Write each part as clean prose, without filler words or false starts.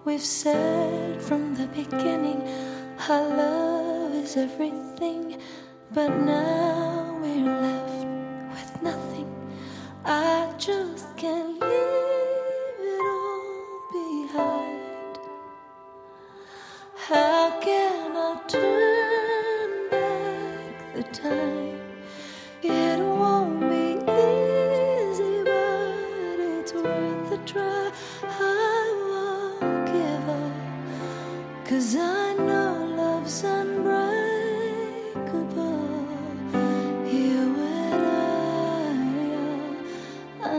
We've said from the beginning our love is everything, but now we're left with nothing. I just can't leave it all behind. How can I turn back the time? It won't be easy, but it's worth a try. I won't give up, 'cause I know love's unbreakable. You and I are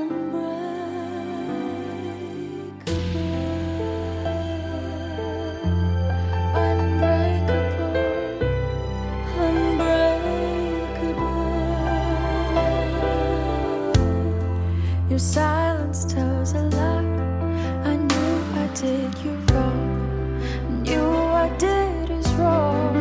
unbreakable. Your silence tells a lie. I knew I did you wrong. Knew I did is wrong.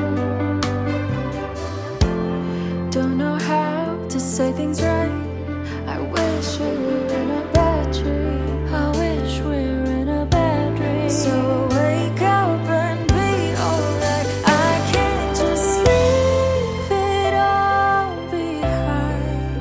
Don't know how to say things right. I wish we were in a bad dream. I wish we were in a bad dream. So wake up and be alright. I can't just leave it all behind.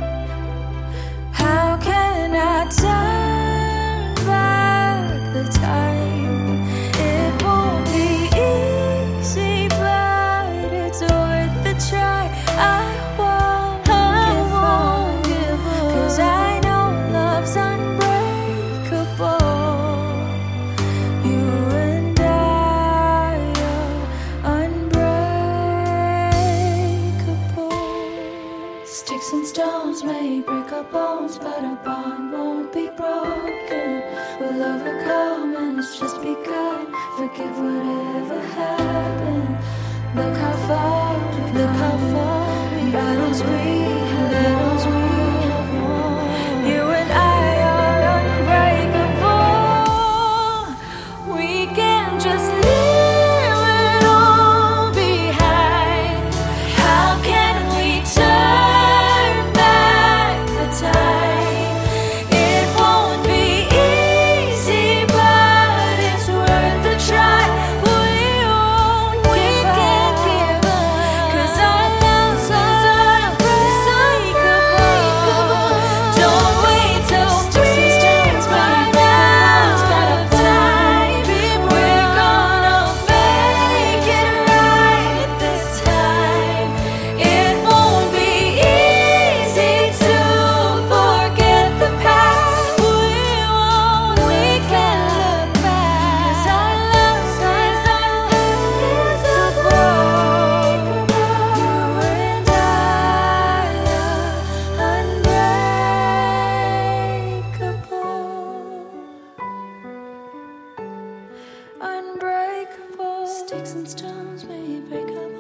How can I turn back the time? It won't be easy, but it's worth the try. I won't give up, 'cause I know love's unbreakable. You and I are unbreakable. Sticks and stones may break our bones, but our bond won't be broken. We'll overcome and it's just begun. Forgive whatever happened. Look how far battles we have won. You and I are unbreakable. We can just leave it all behind. How can we turn back the time? It won't be easy, but it's worth the try. We can't give up, 'cause our love's unbreakable. Don't wait till we're run out of time. We're gonna make it right this time. It won't be easy to forget the past. We can't look back, 'cause our love's unbreakable. You and I are unbreakable. Unbreakable. Sticks and stones may break up